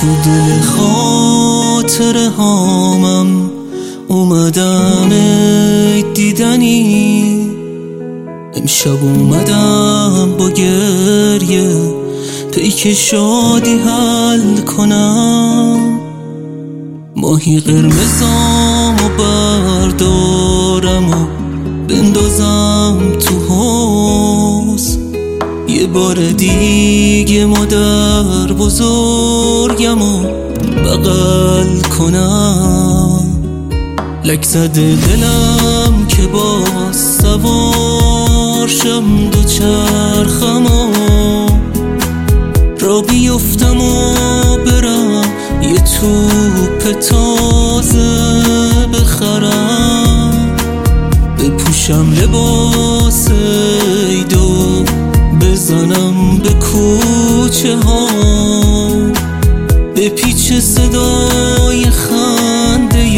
تو دل خاطره هامم اومدم دیدنی، امشب اومدم با گریه پیک شادی حل کنم. ماهی قرمزامو بردارم و بندازم تو حوض، یه بار دیگه مادر بزرگمو بغل کنم. لک زده دلم که باز سوار شم دو چرخمو را بیفتم و برم یه توپ تازه بخرم، بپوشم لباس عید و بزنم به کوچه ها، به پیچ صدای خنده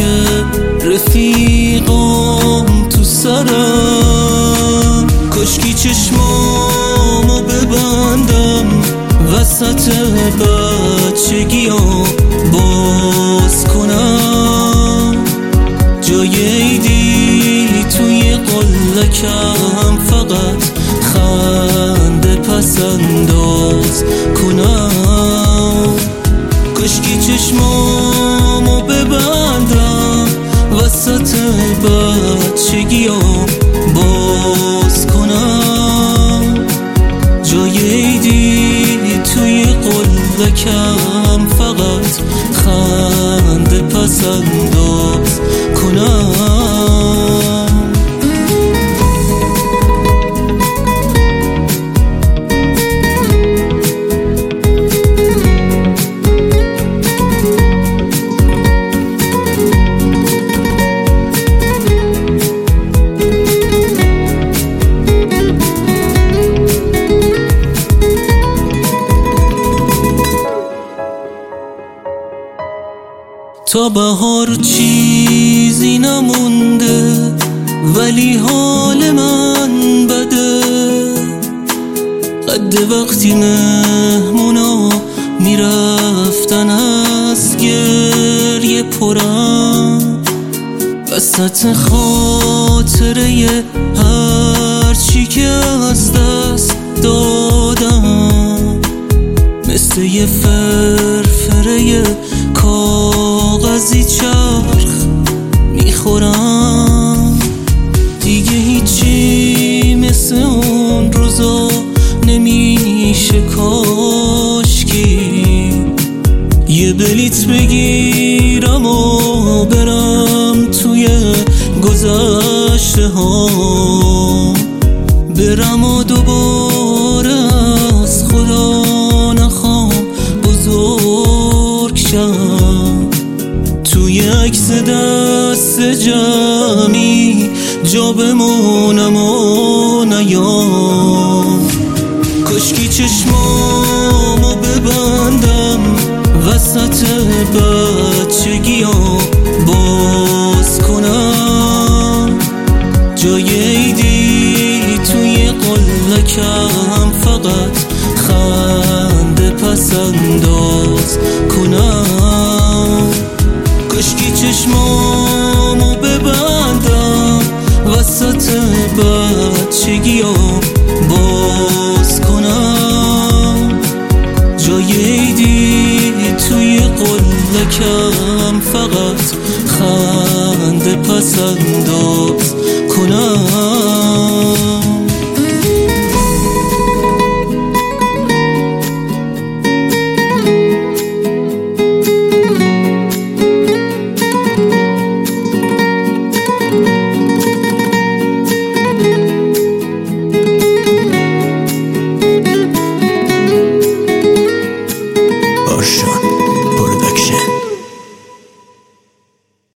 رفیقام تو سرم. کاشکی چشمامو ببندم وسط بچگیام باز کنم، جای عیدی توی قلکم فقط خنده پس انداز کنم. کاشکی چشمامو ببندم وسط بچگیام باز کنم، جای عیدی توی قلکم فقط خنده پس انداز کنم. تا بهار چیزی نمونده ولی حال من بده، قد وقتی مهمونا میرفتن از گریه پرم، وسط خاطره هر چی که از دست دادم، مثل یه فرفره کاغذی چرخ میخورم. دیگه هیچی مثل اون روزا نمیشه، کاشکی یه بلیت بگیرم و برم توی گذشته ها، برم و دوباره از خدا نخوام بزرگ شم، توی عکس دست جمعی جا بمونم و نیام. کاشکی چشمامو ببندم وسط بچگیام باز کنم، جای عیدی توی قلکم فقط خنده پس انداز کنم. کاشکی چشمامو ببندم وسط بچگیام